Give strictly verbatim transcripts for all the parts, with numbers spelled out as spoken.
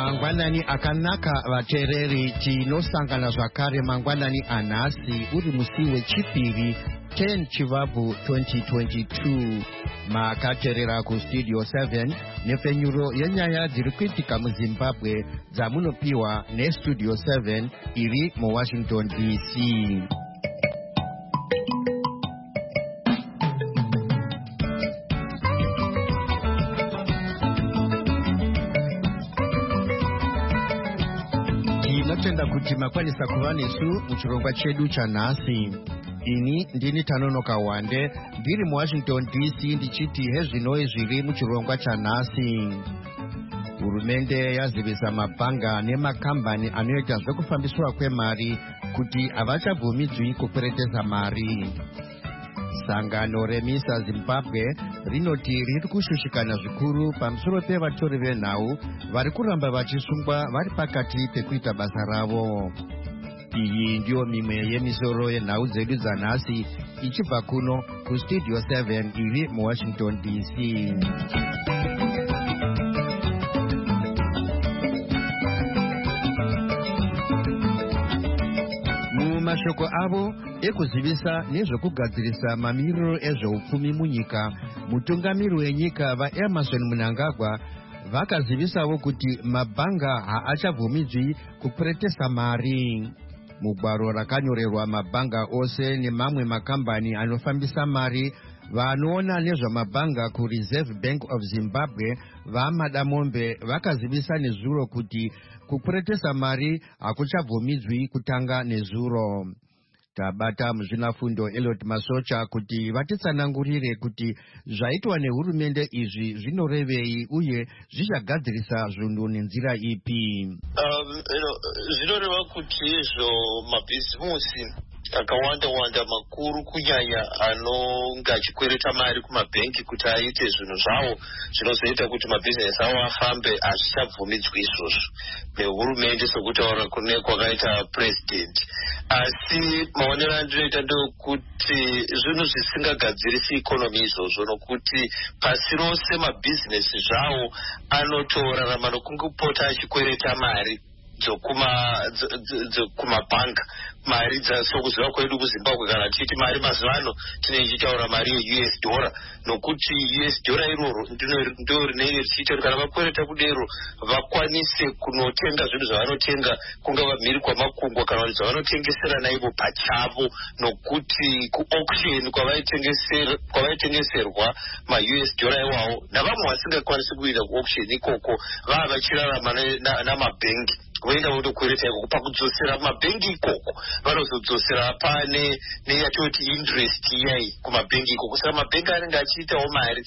Mangwanani akanaka vateereri tinosangana zvakare mangwanani anhasi uri musi wechipiri ten chivabvu twenty twenty-two makateerera kustudio seven nepfenyuro yenyaya dziri kuitika muzimbabwe dzamunopiwa nestudio seven iri muwashington D C. Tinotenda kuti makwanisa kuva nesu muchirongwa chedu chanhasi. Ini ndini Tanonoka Wande ndiri muwashington D C ndichiti hezvinoi zviri muchirongwa chanhasi. Hurumende yazivisa mabhanga nemakambani anoita zvekufambiswa kwemari kuti havachabvumidzwi kukweretesa mari. Sangano remisa Zimbabwe rinoti riri kushushikana zvikuru pamusoro pevatori venhau vari kuramba vachisungwa vari pakati pekuita basa ravo. Iyi ndiyo mimwe yemisoro yenhau dzedu dzanhasi ichibva kuno kustudio seven iri muwashington D C. Mumashoko avo ekuzivisa nezvekugadzirisa mamiriro ezveupfumi munyika, mutungamiri wenyika vaEmerson Mnangagwa vakazivisawo kuti mabhanga haachabvumidzwi kukweretesa mari. Mugwaro rakanyorerwa mabhanga ose nemamwe makambani anofambisa mari vanoona nezvamabhanga kuReserve Bank of Zimbabwe vaMadamombe vakazivisa nezuro kuti kukweretesa mari hakuchabvumidzwi kutanga nezuro. Tabata muzvinafundo Elliot Masocha kuti vatitsanangurire kuti zvaitwa nehurumende izvi zvinorevei uye zvichagadzirisa zvinhu nenzira ipi. Um, you know, zvinoreva kuti izvo mabhizimusi akawanda wanda makuru kunyanya anonga achikwereta mari kumabhengi kuti aite zvinhu zvawo zvinozoita kuti mabhizinesi avo afambe hazvichabvumidzwi izvozvo nehurumende sokutaura kune kwakaita purezidendi. Asi maonero andinoita ndokuti zvinhu zvisingagadzirisi ikonomi izvozvo nokuti pasi rose mabhizinesi zvawo anotorarama nokungopota achikwereta mari dzokumabhanga, mari sokuziva kwedu kuzimbabwe kana tichiti mari mazuva ano tinenge tichitaura mari ye-U S dollar nokuti U S dollar iroro ndo rinenge richiita kuti kana vakwereta kudero vakwanise kunotenga zvinhu zvavanotenga kungava mhiri kwamakungwa kana kuti zvavanotengeserana ivo pachavo, nokuti kuauction kwavaitengeserwa ma-U S dollar iwawo navamwe vasingakwanisi kuita kuauction ikoko vava vachirarama namabhengi voenda votokwereta ikoko. Pakudzosera mabhengi ikoko vanozodzosera pane neyatoti interest iyai kumabhengi ikoko, saka mabhengi anenge achiitawo mari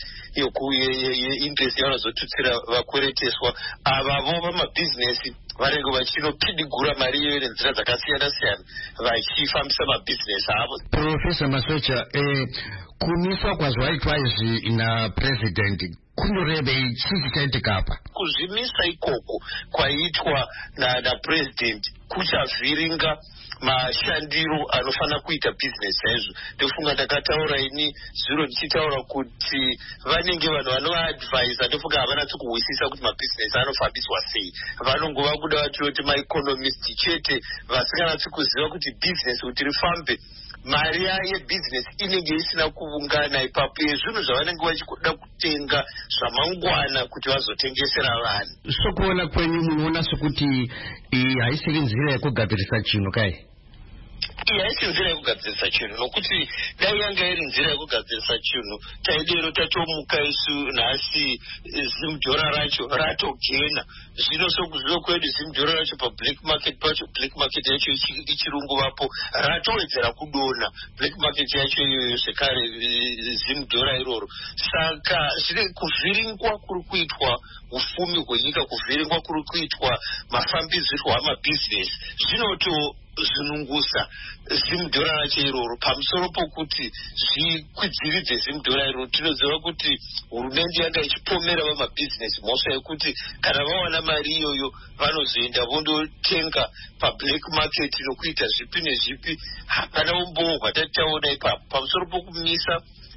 yeinterest yavanozotutsira vakwereteswa avavo vamabhizinesi vanenge vachinopidigura mari iyoyo nenzira dzakasiyana siyana vachifambisa mabhizinesi avo. Profesa Masocha, eh, kumiswa kwazvaitwa izvi napresident kunorevei chii chichaitika apa? Kuzvimisa ikoko kwaitwa napresident kuchavhiringa mashandiro anofana kuita bhizinesi yaizvo. Ndofunga ndakataura ini zviro ndichitaura kuti vanenge vanhu vanovaadvhaisa, ndofunga havanatsi kuhwisisa kuti mabhizinesi anofambiswa sei. Vanongova kuda vatinoti maeconomist chete vasinganatsi kuziva kuti bhizinesi kuti rifambe mari yebhizinesi inenge isina kuungana ipapo yezvinhu zvavanenge vachida kutenga zvamangwana kuti vazotengesera vanhu. Sokuona kwenyu munoona sokuti haisiri nzira yekugadzirisa chinhu kai? Iyi haisi nzira yekugadzirisa chinhu nokuti dai yanga iri nzira yekugadzirisa chinhu taidero tatomuka isu nhasi zimudhora racho ratogena. Zvino sokuziva kwedu zimudhora racho pablack market pacho black market yacho ichirunguvapo ratowedzera kudona black market yacho iyoyo zvekare zimudhora iroro. Saka zvine kuvhiringwa kuri kuitwa ufumi hwenyika, kuvhiringwa kuri kuitwa mafambidzirwo amabhizinesi zvinoto zvinungusa zimudhora racho iroro pamusoro pokuti zvikwidziridze zimudhora iroro. Tinoziva kuti hurumende yanga ichipomera vamabhizinesi mhosva yekuti kana vawana mari iyoyo vanozoenda vondotenga pablack market nokuita zvipi nezvipi. Hapana umbowo hwatati taona ipapo pamusoro pokumisa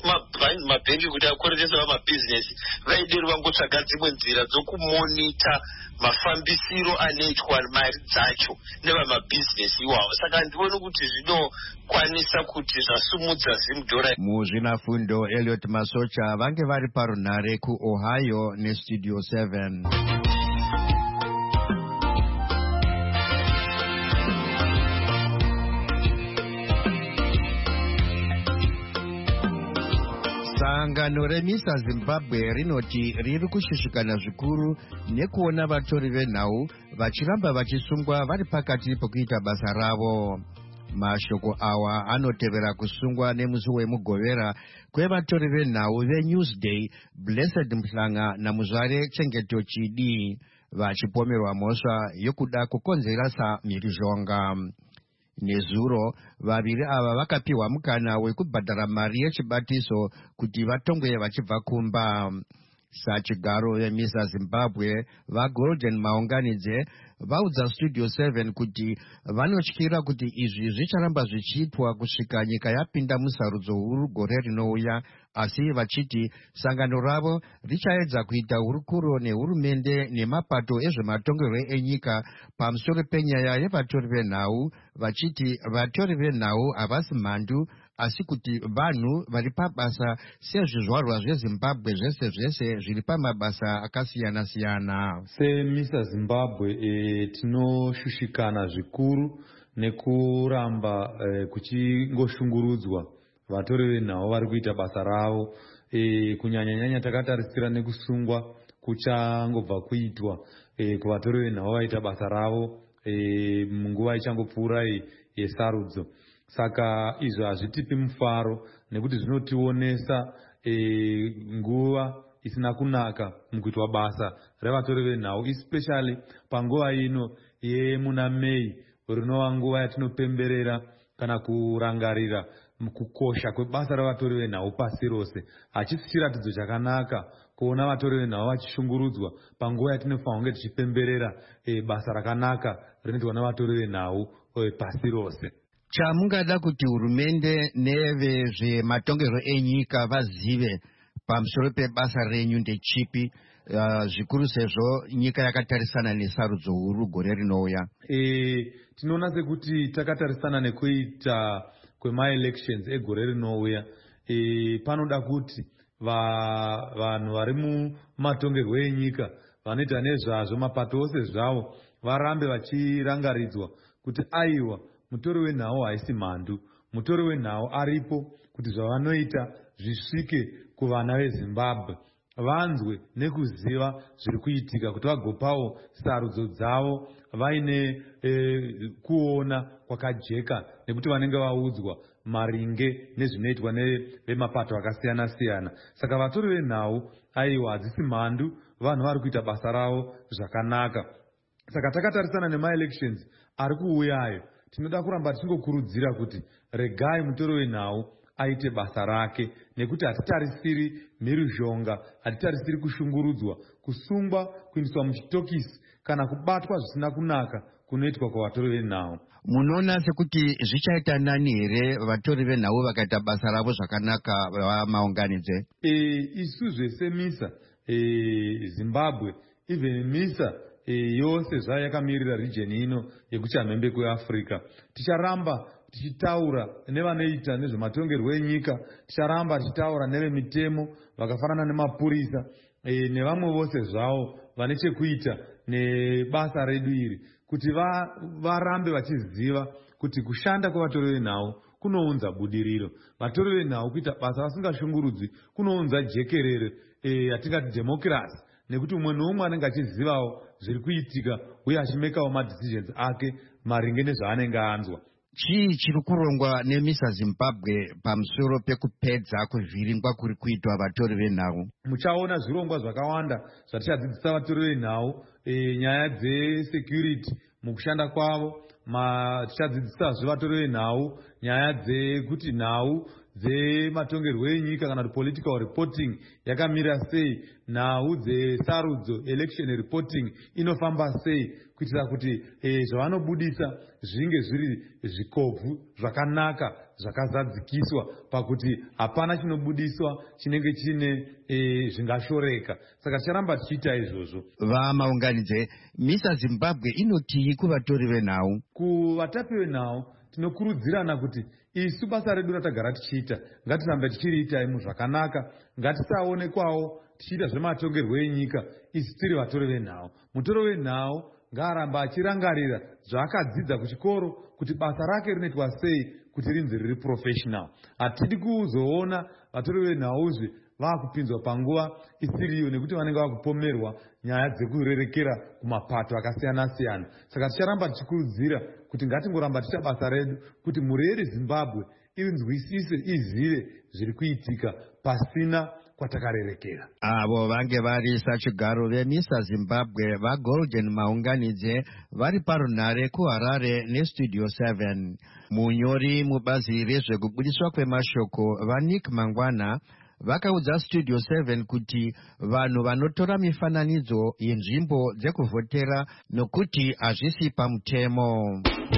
mabhengi kuti akorekese vamabhizinesi vaideri vangotsvaga dzimwe nzira dzokumonita mafambisiro anoitwa mari dzacho nevamabhizinesi iwavo. Saka ndione kuti zvinokwanisa kuti zvasumudza zimudhora. Muzvinafundo Elliot Masocha vange vari parunhare kuOhio neStudio seven. Sangano remisa Zimbabwe rinoti riri kushushikana zvikuru nekuona vatori venhau vachiramba vachisungwa vari pakati pokuita basa ravo. Mashoko awa anotevera kusungwa nemusi wemugovera kwevatori venhau veNewsday Blessed Mhlanga naMuzvare Chengeto Chidi vachipomerwa mhosva yokuda kukonzeresa mhirizhonga. Nezuro vaviri ava vakapiwa mukana wekubhadhara mari yechibatiso kuti vatongwe vachibva kumba. Sachigaro vemisa Zimbabwe vaGolden Maunganidze vaudza Studio seven kuti vanotyira kuti izvi zvicharamba zvichiitwa kusvika nyika yapinda musarudzo huru gore rinouya, asi vachiti sangano ravo richaedza kuita hurukuro nehurumende nemapato ezvematongerwo enyika pamusoro penyaya yevatori venhau, vachiti vatori venhau havasi mhandu asi kuti vanhu vari pabasa sezvizvarwa zveZimbabwe zvese zvese zviri pamabasa akasiyana siyana. Semisa Zimbabwe e, tinoshushikana zvikuru nekuramba e, kuchingoshungurudzwa vatori venhau vari kuita basa ravo. E, kunyanya-nyanya takatarisira nekusungwa kuchangobva kuitwa e, kuvatori venhau vaita basa ravo e, munguva ichangopfuura yesarudzo. Saka izvo hazvitipi mufaro nekuti zvinotionesa e, nguva isina kunaka mukuitwa basa revatori venhau, especially panguva ino yemuna Mei, rinova nguva yatinopemberera kana kurangarira kukosha kwebasa revatori venhau pasi rose. Hachisi chiratidzo chakanaka kuona vatori venhau vachishungurudzwa panguva yatinofanira kunge tichipemberera e, basa rakanaka rinoitwa navatori venhau e, pasi rose. Chamungada kuti hurumende nevezvematongerwo enyika vazive pamusoro pebasa renyu ndechipi, uh, zvikuru sezvo nyika yakatarisana nesarudzo huru gore rinouya? E, tinoona sekuti takatarisana nekuita kwema-elections egore rinouya. E, panoda kuti vanhu vari mumatongerwo enyika vanoita nezvazvo mapato ose zvavo varambe vachirangaridzwa kuti aiwa, mutori wenhau haisi mhandu. Mutori wenhau aripo kuti zvavanoita zvisvike kuvana veZimbabwe, vanzwe nekuziva zviri kuitika, kuti vagopawo sarudzo dzavo vaine e, kuona kwakajeka, nekuti vanenge vaudzwa maringe nezvinoitwa nevemapato akasiyana siyana. Saka vatori venhau aiwa hadzisi mhandu, vanhu vari kuita basa ravo zvakanaka. Saka takatarisana nema-elections ari kuuyayo, tinoda kuramba tichingokurudzira kuti regai mutori wenhau aite basa rake, nekuti hatitarisiri mhirizhonga, hatitarisiri kushungurudzwa, kusungwa, kuindiswa muchitokisi kana kubatwa zvisina kunaka kunoitwa kwavatori venhau. Munoona sekuti zvichaita nani here vatori venhau vakaita basa ravo zvakanaka vamaunganidze? E, isu zvese misa e, Zimbabwe, even misa e, yose zvaa yakamirira regioni ino yekuchamhembe kweAfrica, ticharamba tichitaura nevanoita nezvematongerwo enyika, ticharamba tichitaura nevemitemo vakafanana nemapurisa e, nevamwe vose zvavo vane chekuita nebasa redu iri, kuti va, varambe vachiziva kuti kushanda kwevatori venhau kunounza budiriro. Vatori venhau kuita basa vasingashungurudzwi kunounza jekerere yatingati e, democracy, nekuti umwe neumwe anenge achizivawo zviri kuitika uye achimekawo madecisions ake maringe nezvaanenge anzwa. Chii chiri kurongwa nemisa Zimbabwe pamusoro pekupedza kuvhiringwa kuri kuitwa vatori venhau? Muchaona zvirongwa zvakawanda zvatichadzidzisa vatori venhau, e, nyaya dzesecurity mukushanda kwavo. Tichadzidzisazve vatori venhau nyaya dzekuti nhau dzematongerwo enyika kana kuti political reporting yakamira sei, nhau dzesarudzo election reporting inofamba sei, kuitira kuti e, zvavanobudisa zvinge zviri zvikobvu zvakanaka zvakazadzikiswa pakuti hapana chinobudiswa chinenge chine e, zvingashoreka. Saka ticharamba tichiita izvozvo. Vamaunganidze MISA Zimbabwe inotii kuvatori venhau? Kuvatapi venhau tinokurudzirana kuti isu basa redu ratagara tichiita ngatirambe tichiriitai muzvakanaka, ngatisaonekwawo tichiita zvematongerwo enyika isu tiri vatori venhau. Mutori wenhau ngaaramba achirangarira zvaakadzidza kuchikoro kuti basa rake rinoitwa sei kuti rinzi riri professional. Hatidi kuzoona vatori venhauzve vaakupinzwa panguva isiriyo nekuti vanenge vakupomerwa nyaya dzekurerekera kumapato akasiyana siyana. Saka ticharamba tichikurudzira kuti ngatingoramba ticha basa redu kuti mureri Zimbabwe inzwisise, izive zviri kuitika pasina kwatakarerekera. Avo vange vari sachigaro veMISA Zimbabwe vaGolden Maunganidze vari parunhare kuHarare neStudio seven. Munyori mubazi rezvekubudiswa kwemashoko vaNick Mangwana vakaudza Studio seven kuti vanhu vanotora mifananidzo yenzvimbo dzekuvhotera nokuti hazvisi pamutemo.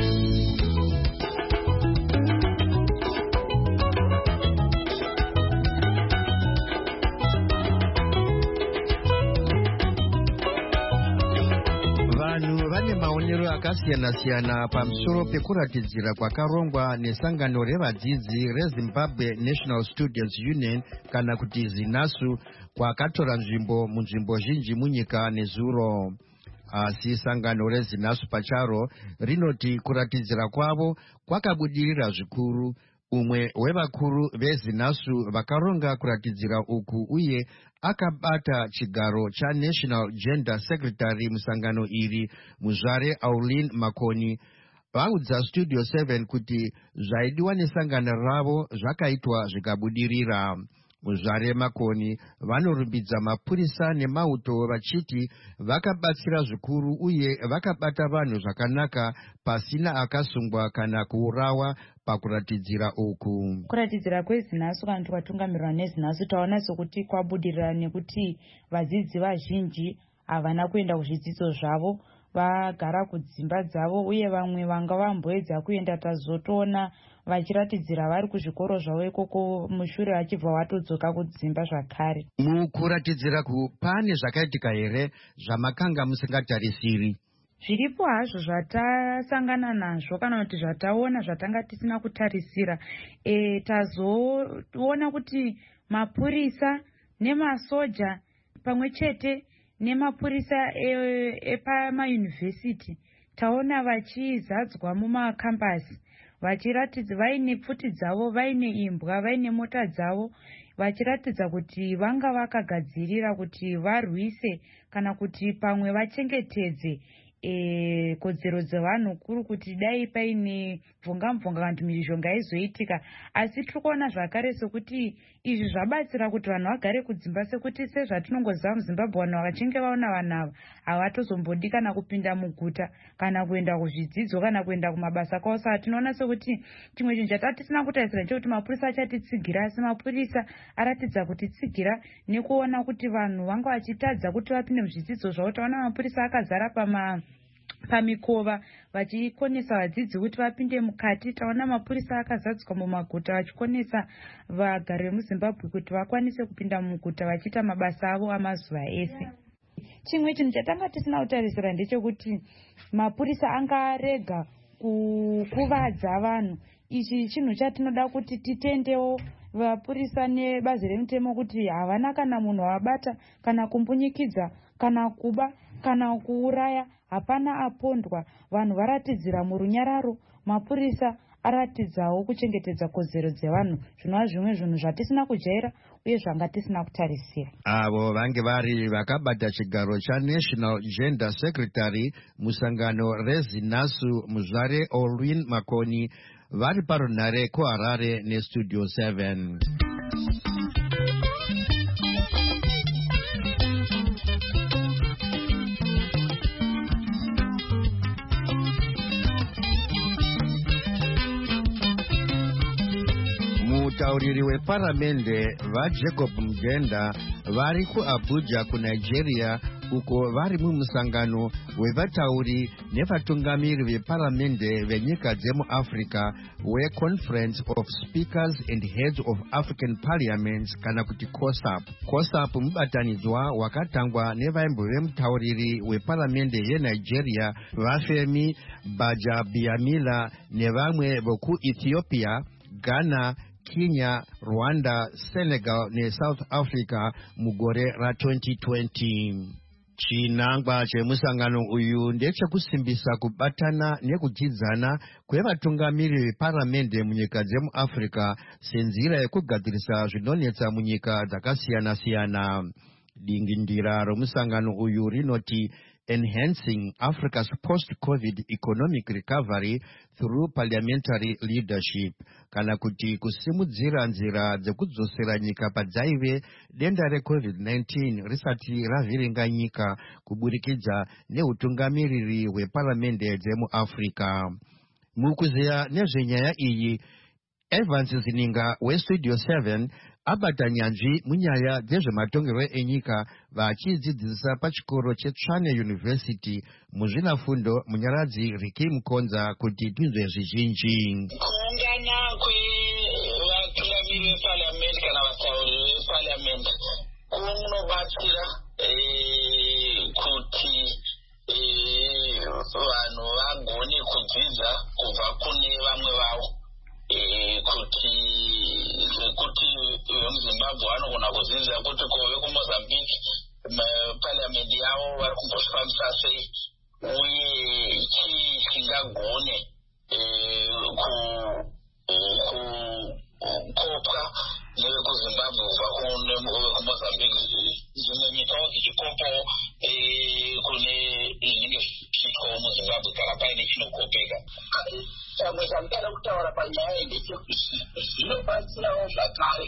Vanhu vane maonero akasiyana-siyana pamusoro pekuratidzira kwakarongwa nesangano revadzidzi reZimbabwe National Students Union kana kuti ZINASU kwakatora nzvimbo munzvimbo zhinji munyika nezuro. Asi sangano reZINASU pacharo rinoti kuratidzira kwavo kwakabudirira zvikuru. Umwe wevakuru veZINASU vakaronga kuratidzira uku uye akabata chigaro cha National Gender Secretary musangano iri, Muzvare Aulin Makoni, vaudza Studio seven kuti zvaidiwa nesangano ravo zvakaitwa zvikabudirira. Muzvare Makoni vanorumbidza mapurisa nemauto vachiti vakabatsira zvikuru uye vakabata vanhu zvakanaka pasina akasungwa kana kuurawa pakuratidzira uku. Kuratidzira kweZINASU kana kwatungamirirwa neZINASU taona sokuti kwabudirira nekuti vadzidzi vazhinji havana kuenda kuzvidzidzo zvavo, vagara kudzimba dzavo, uye vamwe vanga vamboedza kuenda tazotoona vachiratidzira vari kuzvikoro zvavo ikoko mushure vachibva watodzoka kudzimba zvakare. Mukuratidzira ku pane zvakaitika here zvamakanga musingatarisiri? Zviripo hazvo zvatasangana nazvo kana kuti zvataona zvatanga tisina kutarisira. E, tazoona kuti mapurisa nemasoja pamwe chete nemapurisa epamayunivhesiti e, taona vachizadzwa mumakambasi vachiratidza vaine pfuti dzavo, vaine imbwa, vaine mota dzavo, vachiratidza kuti vanga vakagadzirira kuti varwise kana kuti pamwe vachengetedze e, kodzero dzevanhu, kuri kuti dai paine mvonga-mvonga kana kuti mhirizhonga izoitika. Asi tikuona zvakare sekuti izvi zvabatsira kuti vanhu vagare kudzimba, sekuti sezvatinongoziva muZimbabwe vanhu vachinge vaona vanhu ava havatozombodi kana kupinda muguta kana kuenda kuzvidzidzo kana kuenda kumabasa kwavo. Saka tinoona sekuti chimwe chinhu chatatisina kutarisira ndechekuti mapurisa achatitsigira, asi mapurisa aratidza kutitsigira nekuona kuti vanhu vanga vachitadza kuti vapinde muzvidzidzo zvavo. Taona mapurisa akazara pama pamikova vachikonesa vadzidzi kuti vapinde mukati. Taona mapurisa akazadzwa mumaguta vachikonesa vagari vemuZimbabwe kuti vakwanise kupinda muguta vachiita mabasa avo amazuva ese. Chimwe chinhu chatanga tisina kutarisira ndechekuti mapurisa angarega kukuvadza vanhu. Ichi chinhu chatinoda kuti titendewo vapurisa nebazi remutemo kuti havana kana munhu wabata kana kumbunyikidza kana kuba kana kuuraya, hapana apondwa. Vanhu varatidzira murunyararo, mapurisa aratidzawo kuchengetedza kodzero dzevanhu. Zvinova zvimwe zvinhu zvatisina kujaira uye zvanga tisina kutarisira. Avo vange vari vakabata chigaro cha National Gender Secretary musangano reZINASU, Muzvare Aulin Makoni, vari parunhare kuHarare neStudio seven. mutauriri weparamende vaJacob Mugenda vari kuAbuja kuNigeria uko vari mumusangano wevatauri nevatungamiri veparamende venyika dzemuAfrica weConference of Speakers and Heads of African Parliaments kana kuti COSAP. COSAP mubatanidzwa wakatangwa nevaimbove mutauriri weparamende yeNigeria Vafemi Bajabiamila nevamwe vokuEthiopia, Ghana, Kenya, Rwanda, Senegal neSouth Africa mugore ratwenty twenty. Chinangwa chemusangano uyu ndechekusimbisa kubatana nekudzidzana kwevatungamiri veparamende munyika dzemuAfrica senzira yekugadzirisa zvinonetsa munyika dzakasiyana-siyana. Dingindira romusangano uyu rinoti Enhancing Africa's Post-COVID Economic Recovery Through Parliamentary Leadership, kana kuti kusimudzira nzira dzekudzosera nyika padzaive denda reCovid nineteen risati ravhiringa nyika kuburikidza neutungamiriri hweparamende dzemuAfrica. Mukuzeya nezvenyaya iyi, Evans Zininga weStudio seven abata nyanzvi munyaya dzezvematongerwo enyika vachidzidzisa pachikoro cheTshwane University muzvinafundo munyaradzi Riki Mukonza kuti tinzwe zvizhinji. Kuungana kwevatungamiri veparamende kana vatauri veparamende kunobatsira kuti vanhu vagone kudzidza kubva kune vamwe vavo, kuti kuti vemuZimbabwe vanogona kudzidza kuti kove kuMozambique parliamendi yavo vari kumbosvambisa sei uye chii chingagone kukopwa nevekuZimbabwe kubva kuMozambique. Dzimwe nyikawo dzichikopawo kune zvinenge zvichiitwawo muZimbabwe kana paine chinokopeka. Chamwe chamutara kutaura panyaya ndechekuti zvinobatsirawo zvakare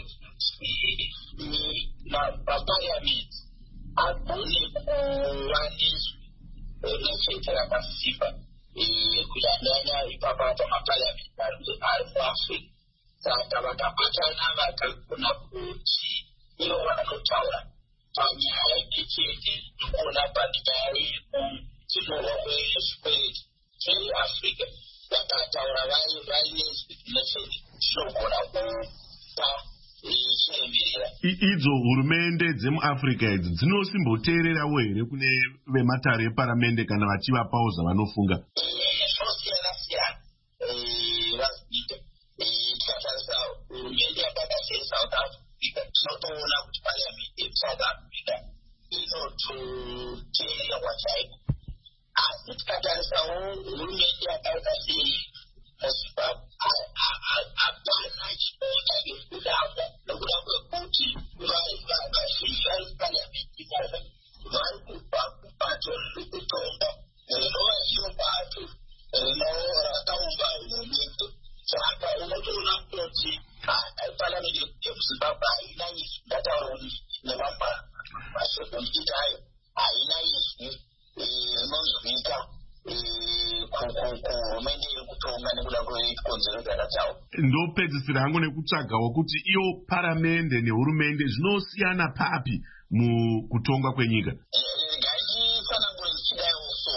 mapariamendi agone kuva nechete rakasimba kunyanyanya ipapa pamapariamendi ari muAfrica. Saka vakabatana vakagona kuti ivo vanotaura panyaya ndechete nekuona panyaya yekudzinorwa kwezvikwereti cheAfrica. Vakataura vaine zvinechete zvinogona kupa chiremerera. Idzo hurumende dzemuAfrica idzi dzinosimboteererawo here kune vematare eparamende kana vachivapawo zvavanofunga? Zvosiyana siyana vazvinoita. Tikatarisa hurumende yakaita seSouth Africa tinotoona kuti parliamendi yeSouth Africa inototeererwa chaiko. Asi tikatarisawo hurumende yakaita seMuzimbabwe hapana chinoita nekudakwa nekuda kwekuti vazhinji vari muparliamendi imomo vari kubva kubato rekutonga rinova iro bato rakaumba hurumende. Saka unotoona kuti parliamendi yemuZimbabwe haina izvi, ndataura nevamwe mashoko ndichitayo, haina izvi rinozvika kuhurumende iri kutonga nekuda kwekonzeredzana chawo. Ndopedzisira hangu nekutsvagawo kuti iyo paramende nehurumende zvinosiyana papi mukutongwa kwenyika. Ngaifanangure zvichidaiwo so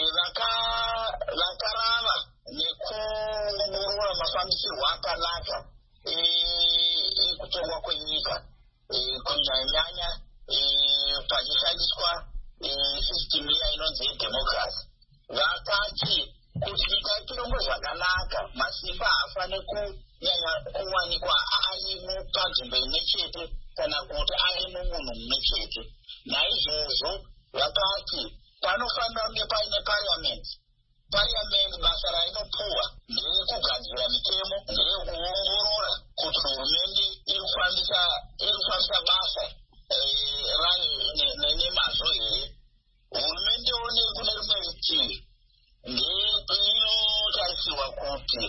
vakarava nekuongorora mafambisirwo akanaka ekutongwa kwenyika kunyanyanya pachishandiswa system iya inonzi yedhemokirasi. Vakati kuti nyika itonge zvakanaka masimba haafane kunyanya kuwanikwa ari panzvimbo imwe chete kana kuti ari mumunhu mumwe chete. Naizvozvo vakati panofanira kunge paine parliamendi. Parliamendi basa rainopuwa nderekugadzira mitemo, nderekuongorora kuti hurumende iri kufambisa basa rayo nemazvo here. Hurumendewo nekune rimwe rutivi inotarisirwa kuti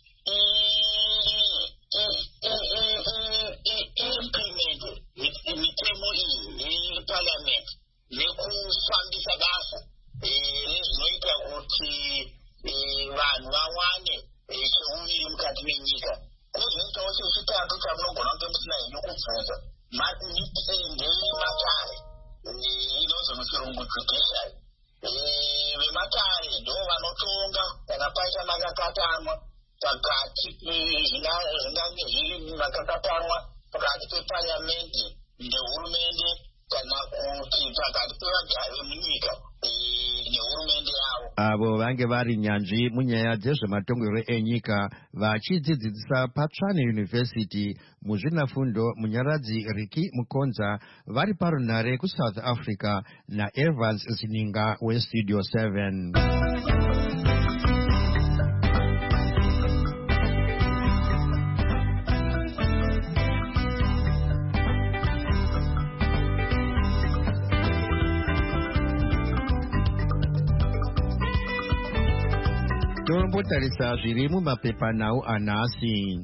implement mitemo iyi yeparliament nekufambisa basa rezvinoitwa makakatanwa pakati zvingange zviri makakatanwa pakati peparliamendi nehurumende kana kuti pakati pevagari vemunyika nehurumende yavo. Avo vange vari nyanzvi munyaya dzezvematongero enyika vachidzidzisa paTshwane University muzvinafundo munyaradzi Riki Mukonza vari parunare kuSouth Africa naEvans Zininga weStudio seven. Tombotarisa zviri mumapepanhau anhasi.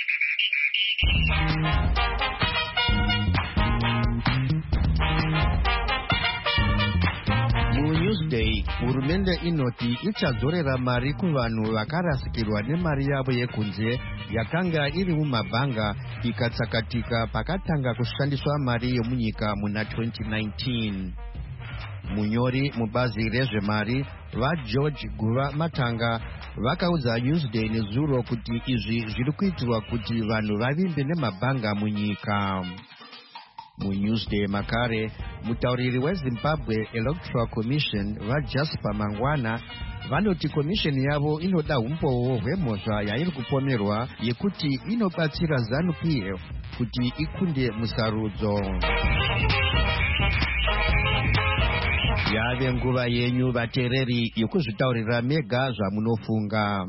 MuNewsday, hurumende inoti ichadzorera mari kuvanhu vakarasikirwa nemari yavo yekunze yakanga iri mumabhanga ikatsakatika pakatanga kushandiswa mari yomunyika muna twenty nineteen. Munyori mubazi rezvemari vaGeorge Guva Matanga vakaudza Newsday nezuro kuti izvi zviri kuitirwa kuti vanhu vavimbe nemabhanga munyika. MuNewsday makare, mutauriri weZimbabwe Electoral Commission vaJasper Mangwana vanoti komisheni yavo inoda umbowo hwemhosva yairi kupomerwa yekuti inobatsira ZANU P F kuti ikunde musarudzo. Yave nguva yenyu vateereri yokuzvitaurira mega zvamunofunga.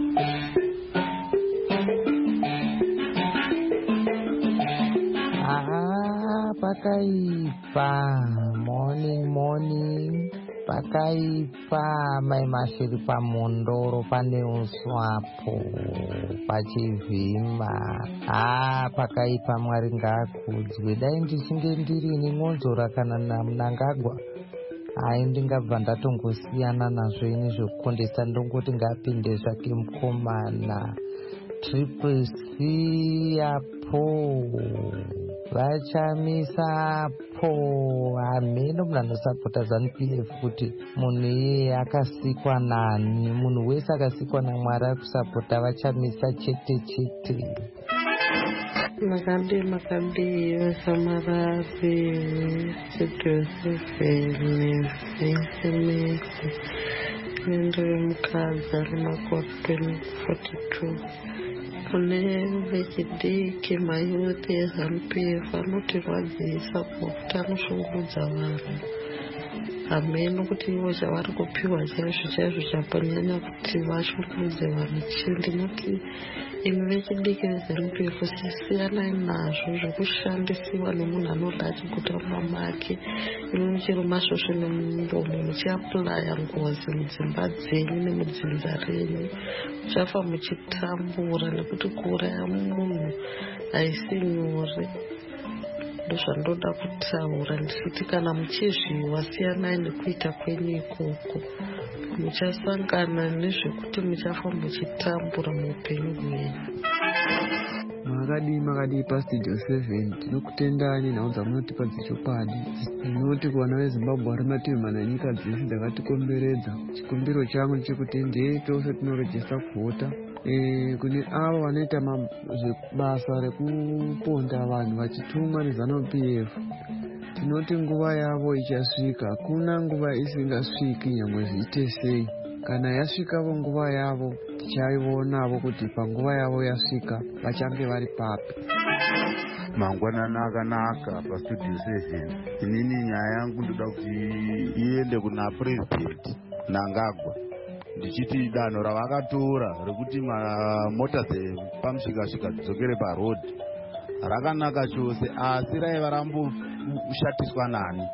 Ah, pakaipa. Morning, morning. Pakaipa. Mai mashiri pamondoro pane uswapo pachivhima. Ah, pakaipa. Mwari ngaakudzwe. Dai ndichinge ndiri ningonzora kana naMnangagwa, hai ndingabva ndatongosiyana nazvo ini zvekukondesa ndongoti ngapinde zvake mukomana. Triple C apo vachamisa apo. Hameno munhu anosapota ZANU P F kuti munhu iyeye akasikwa nani. Munhu wese akasikwa naMwari akusapota vachamisa chete chete. Makadi makadi vasamarari Studio seven Vincemesi Nendere mukadzi ari makore forty two. Kune vechidiki mayuthi eZANU P F anotirwadzisa kuti anoshungurudza vanhu. Hameno kuti ivo chavari kupiwa chaizvo chaizvo chaponyanya kuti vashungurudze vanhu. Chii ndinoti imi vechidiki veZANU P F sisiyanai nazvo zvekushandisiwa nemunhu anoda achigutama make. Imi muchiri masvosve nemuromo muchiapulaya ngozi mudzimba dzenyu nemudzinza renyu. Muchafa muchitambura nekuti kuuraya munhu haisi nyore. Ndozvandoda kutaura ndisiti kana muchizviwa siyanai nekuita kwenyu ikoko. Muchasangana nezvekuti muchafa muchitambura muupenyu hwenyu. Makadi makadi paStudio seven tinokutendani nhau dzamunotipa dzichokwadi. Ndinoti kuvana veZimbabwe vari mativi mana enyika dzese dzakatikomberedza, chikumbiro changu ndechekuti ndei tose tinorejesta kuvhota. E, kune avo vanoita basa rekuponda vanhu vachitumwa neZANU P F, tinoti nguva yavo ichasvika. Hakuna nguva isingasviki nyangwe zviite sei. Kana yasvikavo nguva yavo tichaivonavo kuti panguva yavo yasvika vachange vari papi. Mangwanana akanaka paStudio seven. Inini nyaya yangu ndoda kuti iende kuna President Mnangagwa. Ndichiti danho ravakatora rekuti mota dzepamusvikasvika dzidzokere parodhi rakanaka chose, asi raiva ramboshatiswa nani.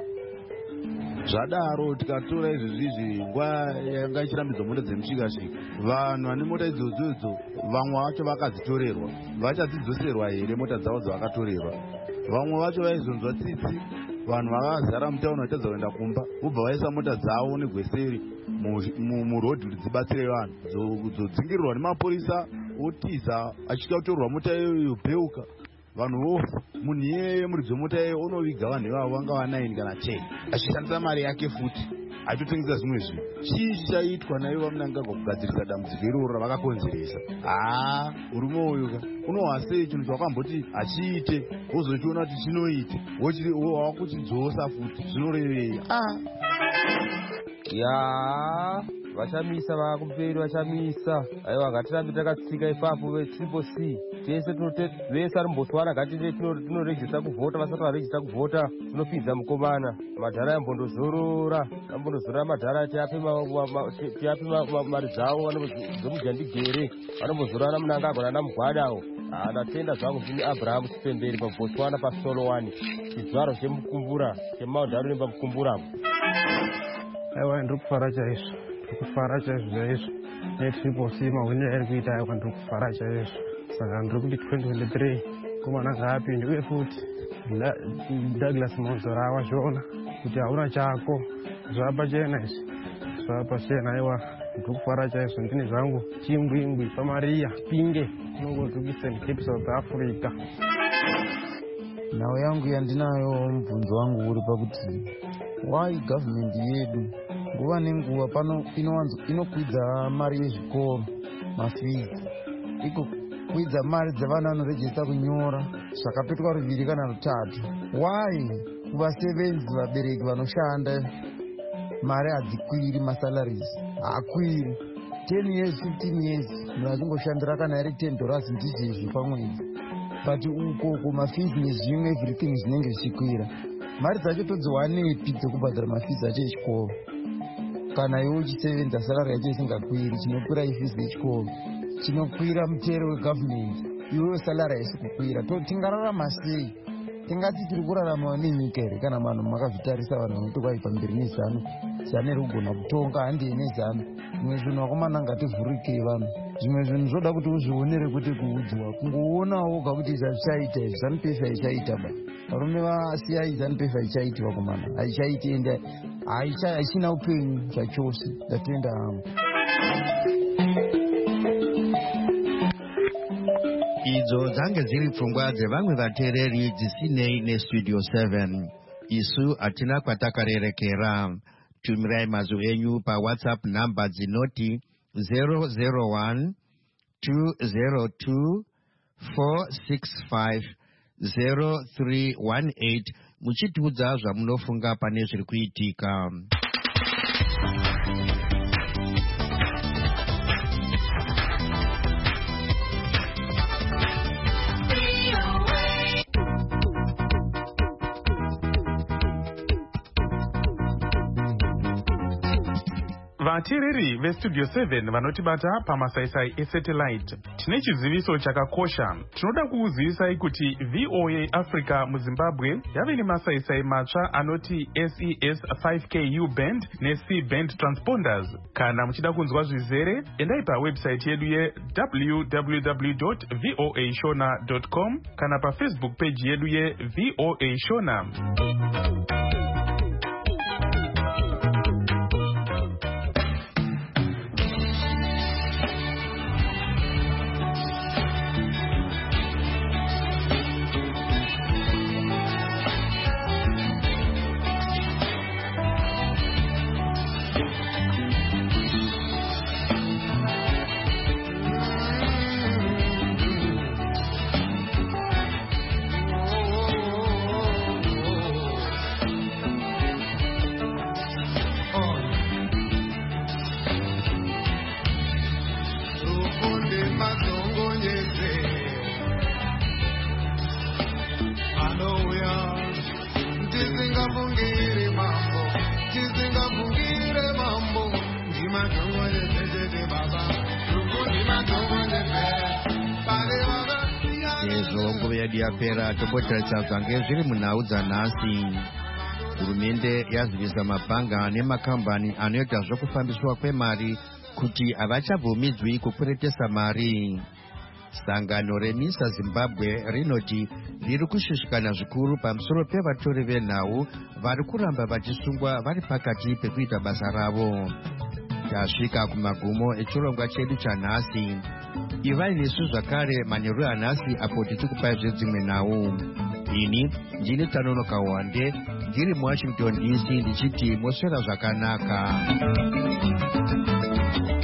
Zvadaro tikatora izvizvi nguva yanga ichirambidzwa mota dzemusvikasvika, vanhu vane mota idzodzo vamwe vacho vakadzitorerwa. Vachadzidzoserwa here mota dzavo dzavakatorerwa? Vamwe vacho vaizonzwa tsitsi, vanhu vakazara mutauni vachadza kuenda kumba, vobva vaisa mota dzavo negweseri murodhi kuti dzibatsire vanhu, dzodzingirirwa nemapurisa, otiza achitya kutorwa mota iyoyo yobheuka. Vanhu vose, munhu iyeye muridzi wemota iyoyo unoviga vanhu ivavo vanga vanaini kana cheni, achishandisa mari yake futi. aitotengesa zvimwe zvinhu. Chii chichaitwa naivo vamunangagwa kugadzirisa dambudziko iroro ravakakonzeresa? haa murume uyu ka unohwa sei chinhu chawakamboti hachiite wozochiona kuti chinoite wakuchidzosa futi zvinorevei? ya vachamisa vakuperi vachamisa aiwa ngatirambe takatsika ipapo vetriple c tese vese ari mboswana ngati tinorejista kuvhota vasati varejista kuvhota tinopinza mukomana madhara yambondozorora ambondozorora madhara tiape mari dzavo dzemujhandigere vanombozorora munangagwa nana mugwadawo ndatenda zvangu zvini abrahamu chipemberi pabhoswana pasolowani chizvaro chemukumbura chemaudharo nepamukumburamo. aiwa ndiri kufara chaizvo ndiri kufara chaizvo chaizvo netriple c mahwini airi kuita aiwa ndiri kufara chaizvo saka ndiri kuti twenty twenty-three komana ngaapinde uye futi Douglas Monzora awazviona kuti hauna chako zvapachena izvi zvapachena aiwa ndiri kufara chaizvo ndine zvangu chimbwimbwi pamariya pinge inongozi Eastern Cape South Africa. nhau yangu yandinayo mubvunzo wangu uri pakuti why government yedu nguva nenguva pano inokwidza mari yezvikoro mafizi ikokwidza mari dzevana vanorejista kunyora zvakapetuka ruviri kana rutatu. why kuvasevenzi vabereki vanoshanda mari hadzikwiri, masalaries haakwiri. ten years fifteen years munhu achingoshandira kana iri ten dollars ndizvezvi pamwedzi, but uko mafizi nezvimwe everything zvinenge zvichikwira. mari dzacho todziwanepi dzekubhadhara mafizi acho echikoro kana iwe uchisevenza salari yacho isingakwiri? chinokwira ifizi yechikoro, chinokwira mutero wegavhumenti, iwewo salari haisi kukwira. tingararama sei? tingati tiri kurarama nenyika here kana vanhu makazvitarisa vanhu vanoti kwai pamberi nezano zane rugona kutonga handei nezano? zvimwe zvinhu vakomana ngativhurikei vanhu, zvimwe zvinhu zvoda kuti uzvionere kuti kuudzwa kungoonawo woga kuti zazvichaita izvi zanu pefa ichaita ba varume vasiyai zanu pefa ichaiti vakomana haichaiti ende haichina upenyu zvachose. ndatenda hangu. idzo dzange dziri pfungwa dzevamwe vateereri dzisinei nestudio seven. isu hatina kwatakarerekera. tumirai mazwi enyu pawhatsapp namba dzinoti zero zero one two zero two four six five zero three one eight muchitiudza zvamunofunga pane zviri kuitika. vateereri vestudio seven vanotibata pamasaisai esatellite, tine chiziviso chakakosha. tinoda kukuzivisai kuti V O A Africa muZimbabwe yave nemasaisai matsva anoti S E S five K U band neC band transponders. kana muchida kunzwa zvizere, endai pawebsite yedu ye w w w dot voa shona dot com kana pafacebook page yedu ye V O A Shona. yapera tobotaridza zvange zviri munhau dzanhasi. hurumende yazivisa mabhanga nemakambani anoita zvokufambiswa kwemari kuti havachabvumidzwi kukweretesa mari. sangano remisa zimbabwe rinoti riri kushushikana zvikuru pamusoro pevatori venhau vari kuramba vachisungwa vari pakati pekuita basa ravo. tasvika kumagumo echirongwa chedu chanhasi. ivai nesu zvakare manheru anhasi apo tichikupai zvedzimwe nhau. ini ndini Tanono Kawande ndiri mu Washington D C ndichiti moswera zvakanaka.